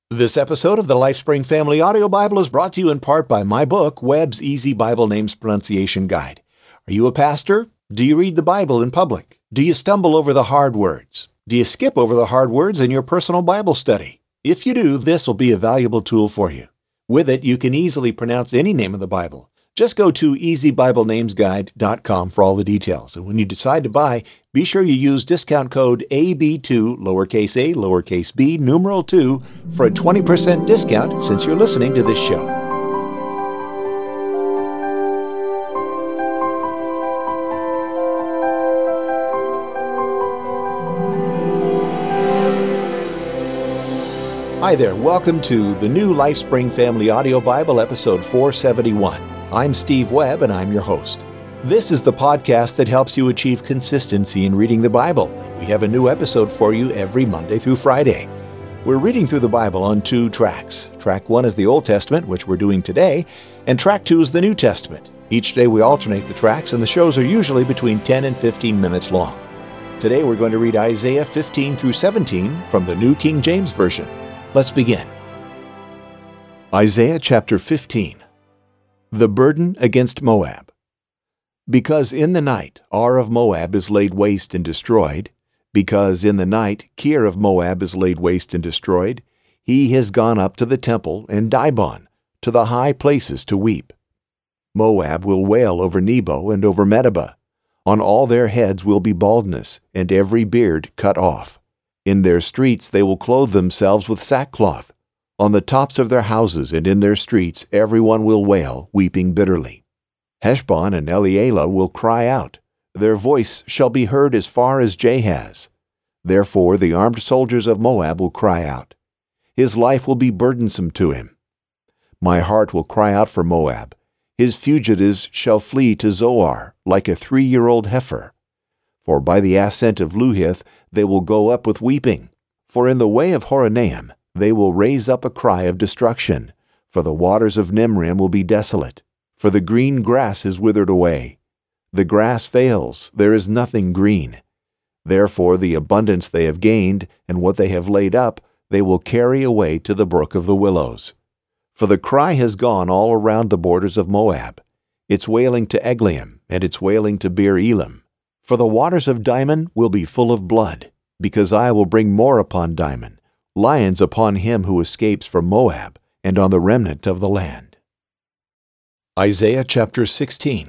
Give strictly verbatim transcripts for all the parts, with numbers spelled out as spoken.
This episode of the LifeSpring Family Audio Bible is brought to you in part by my book, Webb's Easy Bible Names Pronunciation Guide. Are you a pastor? Do you read the Bible in public? Do you stumble over the hard words? Do you skip over the hard words in your personal Bible study? If you do, this will be a valuable tool for you. With it, you can easily pronounce any name of the Bible. Just go to easy bible names guide dot com for all the details. And when you decide to buy, be sure you use discount code A B two, lowercase a, lowercase b, numeral two, for a twenty percent discount since you're listening to this show. Hi there, welcome to the new LifeSpring Family Audio Bible, episode four seventy-one. I'm Steve Webb, and I'm your host. This is the podcast that helps you achieve consistency in reading the Bible. And we have a new episode for you every Monday through Friday. We're reading through the Bible on two tracks. Track one is the Old Testament, which we're doing today, and track two is the New Testament. Each day we alternate the tracks, and the shows are usually between ten and fifteen minutes long. Today we're going to read Isaiah fifteen through seventeen from the New King James Version. Let's begin. Isaiah chapter fifteen. The burden against Moab. Because in the night Ar of Moab is laid waste and destroyed, because in the night Kir of Moab is laid waste and destroyed, he has gone up to the temple and Dibon, to the high places to weep. Moab will wail over Nebo and over Medeba. On all their heads will be baldness, and every beard cut off. In their streets they will clothe themselves with sackcloth. On the tops of their houses and in their streets everyone will wail, weeping bitterly. Heshbon and Elealeh will cry out. Their voice shall be heard as far as Jahaz. Therefore the armed soldiers of Moab will cry out. His life will be burdensome to him. My heart will cry out for Moab. His fugitives shall flee to Zoar like a three-year-old heifer. For by the ascent of Luhith they will go up with weeping. For in the way of Horonaim they will raise up a cry of destruction, for the waters of Nimrim will be desolate, for the green grass is withered away. The grass fails, there is nothing green. Therefore the abundance they have gained, and what they have laid up, they will carry away to the brook of the willows. For the cry has gone all around the borders of Moab, its wailing to Eglaim, and its wailing to Beer Elim. For the waters of Dimon will be full of blood, because I will bring more upon Dimon, lions upon him who escapes from Moab, and on the remnant of the land. Isaiah chapter sixteen.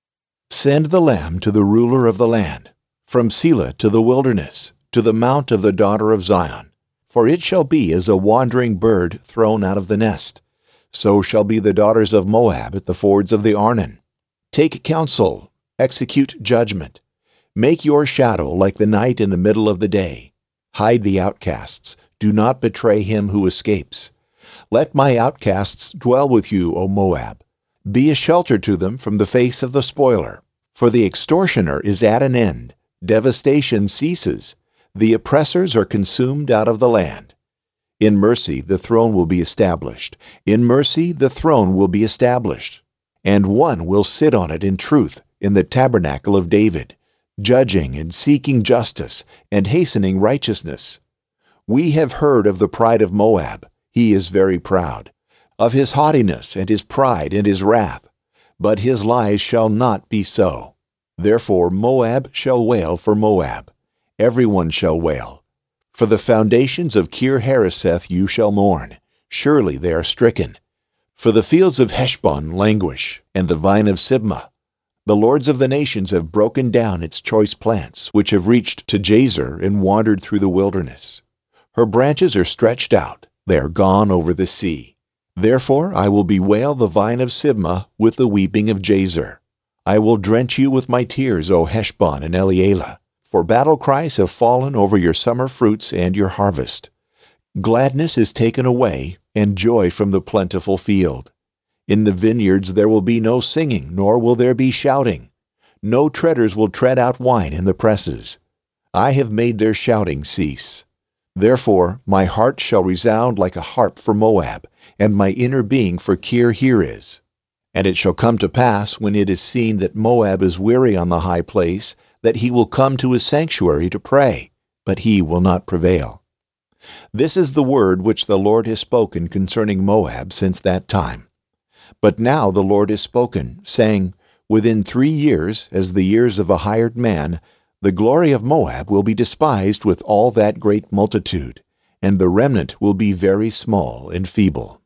Send the lamb to the ruler of the land, from Selah to the wilderness, to the mount of the daughter of Zion. For it shall be as a wandering bird thrown out of the nest. So shall be the daughters of Moab at the fords of the Arnon. Take counsel, execute judgment. Make your shadow like the night in the middle of the day. Hide the outcasts. Do not betray him who escapes. Let my outcasts dwell with you, O Moab. Be a shelter to them from the face of the spoiler. For the extortioner is at an end. Devastation ceases. The oppressors are consumed out of the land. In mercy the throne will be established. In mercy the throne will be established. And one will sit on it in truth, in the tabernacle of David, judging and seeking justice, and hastening righteousness. We have heard of the pride of Moab. He is very proud, of his haughtiness and his pride and his wrath. But his lies shall not be so. Therefore Moab shall wail for Moab. Everyone shall wail. For the foundations of Kir-Hareseth you shall mourn. Surely they are stricken. For the fields of Heshbon languish, and the vine of Sibmah. The lords of the nations have broken down its choice plants, which have reached to Jazer and wandered through the wilderness. Her branches are stretched out, they are gone over the sea. Therefore I will bewail the vine of Sibmah with the weeping of Jazer. I will drench you with my tears, O Heshbon and Elealeh, for battle cries have fallen over your summer fruits and your harvest. Gladness is taken away, and joy from the plentiful field. In the vineyards there will be no singing, nor will there be shouting. No treaders will tread out wine in the presses. I have made their shouting cease. Therefore my heart shall resound like a harp for Moab, and my inner being for Kir-Heriz. And it shall come to pass, when it is seen that Moab is weary on the high place, that he will come to his sanctuary to pray, but he will not prevail. This is the word which the Lord has spoken concerning Moab since that time. But now the Lord has spoken, saying, Within three years, as the years of a hired man, the glory of Moab will be despised with all that great multitude, and the remnant will be very small and feeble.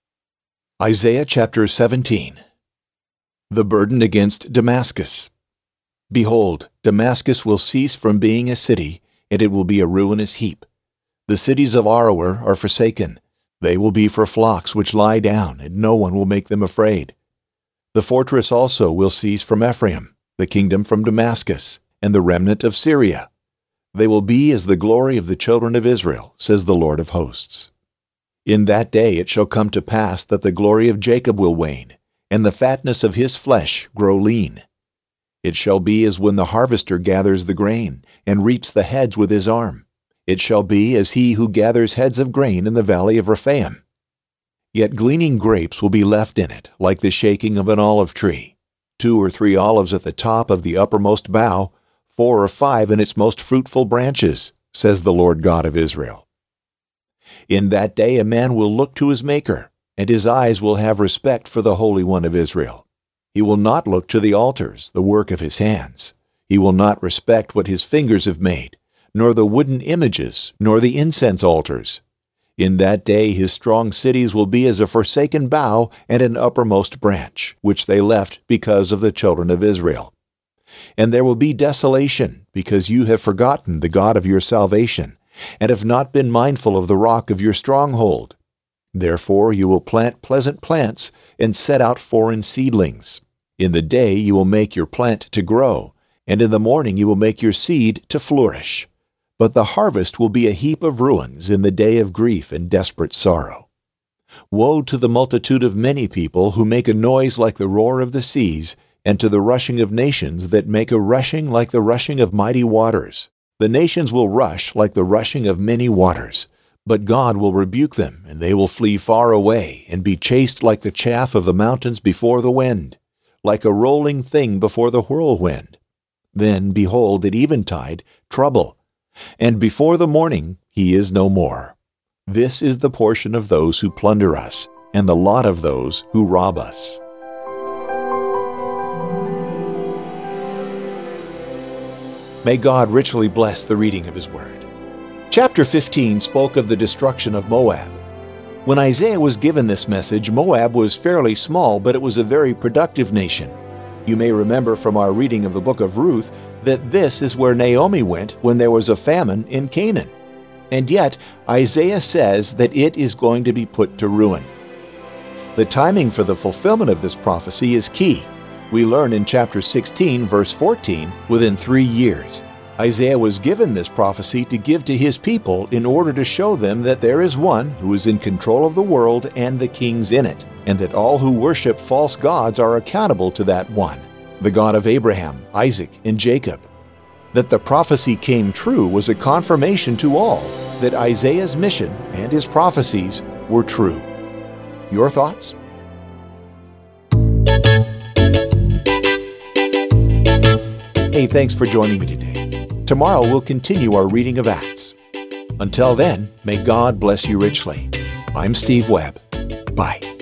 Isaiah chapter seventeen. The burden against Damascus. Behold, Damascus will cease from being a city, and it will be a ruinous heap. The cities of Aroer are forsaken. They will be for flocks which lie down, and no one will make them afraid. The fortress also will cease from Ephraim, the kingdom from Damascus, and the remnant of Syria. They will be as the glory of the children of Israel, says the Lord of hosts. In that day it shall come to pass that the glory of Jacob will wane, and the fatness of his flesh grow lean. It shall be as when the harvester gathers the grain, and reaps the heads with his arm. It shall be as he who gathers heads of grain in the valley of Rephaim. Yet gleaning grapes will be left in it, like the shaking of an olive tree. Two or three olives at the top of the uppermost bough, four or five in its most fruitful branches, says the Lord God of Israel. In that day a man will look to his Maker, and his eyes will have respect for the Holy One of Israel. He will not look to the altars, the work of his hands. He will not respect what his fingers have made, nor the wooden images, nor the incense altars. In that day his strong cities will be as a forsaken bough and an uppermost branch, which they left because of the children of Israel. And there will be desolation, because you have forgotten the God of your salvation, and have not been mindful of the rock of your stronghold. Therefore you will plant pleasant plants, and set out foreign seedlings. In the day you will make your plant to grow, and in the morning you will make your seed to flourish. But the harvest will be a heap of ruins in the day of grief and desperate sorrow. Woe to the multitude of many people who make a noise like the roar of the seas, and to the rushing of nations that make a rushing like the rushing of mighty waters. The nations will rush like the rushing of many waters, but God will rebuke them, and they will flee far away, and be chased like the chaff of the mountains before the wind, like a rolling thing before the whirlwind. Then, behold, at eventide, trouble, and before the morning he is no more. This is the portion of those who plunder us, and the lot of those who rob us. May God richly bless the reading of His Word. Chapter fifteen spoke of the destruction of Moab. When Isaiah was given this message, Moab was fairly small, but it was a very productive nation. You may remember from our reading of the book of Ruth that this is where Naomi went when there was a famine in Canaan. And yet, Isaiah says that it is going to be put to ruin. The timing for the fulfillment of this prophecy is key. We learn in chapter sixteen, verse fourteen, within three years. Isaiah was given this prophecy to give to his people in order to show them that there is one who is in control of the world and the kings in it, and that all who worship false gods are accountable to that one, the God of Abraham, Isaac, and Jacob. That the prophecy came true was a confirmation to all that Isaiah's mission and his prophecies were true. Your thoughts? Hey, thanks for joining me today. Tomorrow we'll continue our reading of Acts. Until then, may God bless you richly. I'm Steve Webb. Bye.